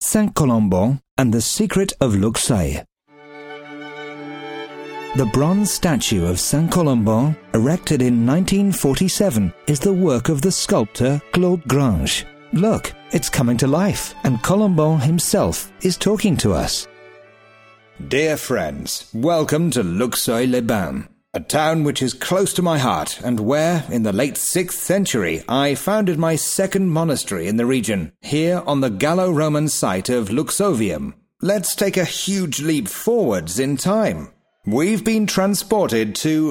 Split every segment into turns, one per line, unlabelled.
Saint-Colomban and the Secret of Luxeuil. The bronze statue of Saint-Colomban, erected in 1947, is the work of the sculptor Claude Grange. Look, it's coming to life, and Colomban himself is talking to us.
Dear friends, welcome to Luxeuil-les-Bains, a town which is close to my heart and where, in the late 6th century, I founded my second monastery in the region, here on the Gallo-Roman site of Luxeuvium. Let's take a huge leap forwards in time. We've been transported to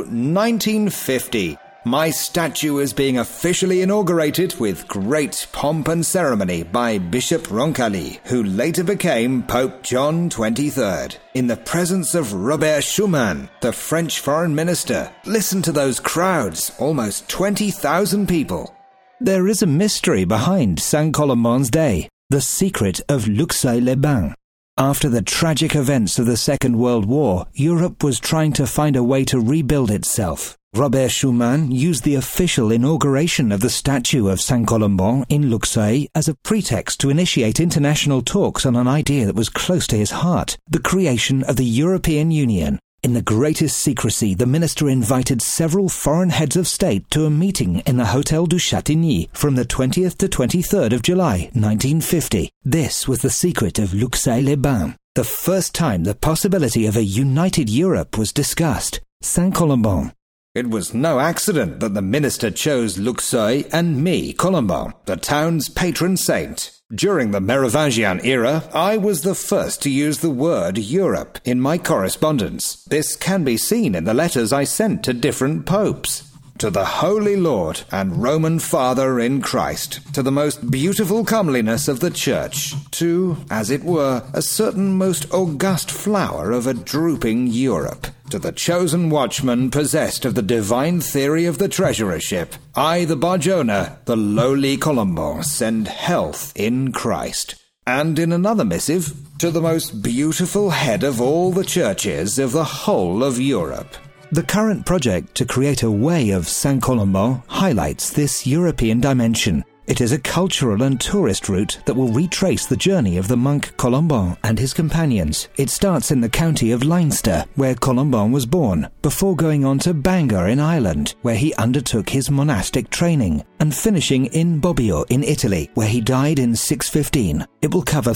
1950. My statue is being officially inaugurated with great pomp and ceremony by Bishop Roncalli, who later became Pope John XXIII, in the presence of Robert Schuman, the French foreign minister. Listen to those crowds, almost 20,000 people.
There is a mystery behind Saint-Colomban's day, the secret of Luxeuil-les-Bains. After the tragic events of the Second World War, Europe was trying to find a way to rebuild itself. Robert Schuman used the official inauguration of the statue of Saint-Colomban in Luxeuil as a pretext to initiate international talks on an idea that was close to his heart, the creation of the European Union. In the greatest secrecy, the minister invited several foreign heads of state to a meeting in the Hôtel du Chantigny from the 20th to 23rd of July, 1950. This was the secret of Luxeuil-les-Bains, the first time the possibility of a united Europe was discussed. Saint-Colomban.
It was no accident that the minister chose Luxeuil and me, Colomban, the town's patron saint. During the Merovingian era, I was the first to use the word Europe in my correspondence. This can be seen in the letters I sent to different popes. To the Holy Lord and Roman Father in Christ, to the most beautiful comeliness of the Church, to, as it were, a certain most august flower of a drooping Europe, to the chosen watchman possessed of the divine theory of the treasurership, I, the Barjona, the lowly Colomban, send health in Christ. And in another missive, to the most beautiful head of all the churches of the whole of Europe.
The current project to create a way of Saint-Colomban highlights this European dimension. It is a cultural and tourist route that will retrace the journey of the monk Colomban and his companions. It starts in the county of Leinster, where Colomban was born, before going on to Bangor in Ireland, where he undertook his monastic training, and finishing in Bobbio in Italy, where he died in 615. It will cover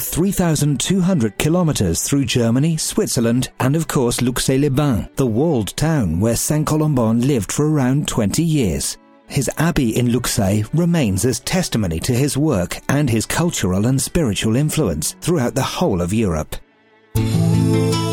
3,200 kilometers through Germany, Switzerland, and of course Luxeuil-les-Bains, the walled town where Saint-Colomban lived for around 20 years. His abbey in Luxeuil remains as testimony to his work and his cultural and spiritual influence throughout the whole of Europe.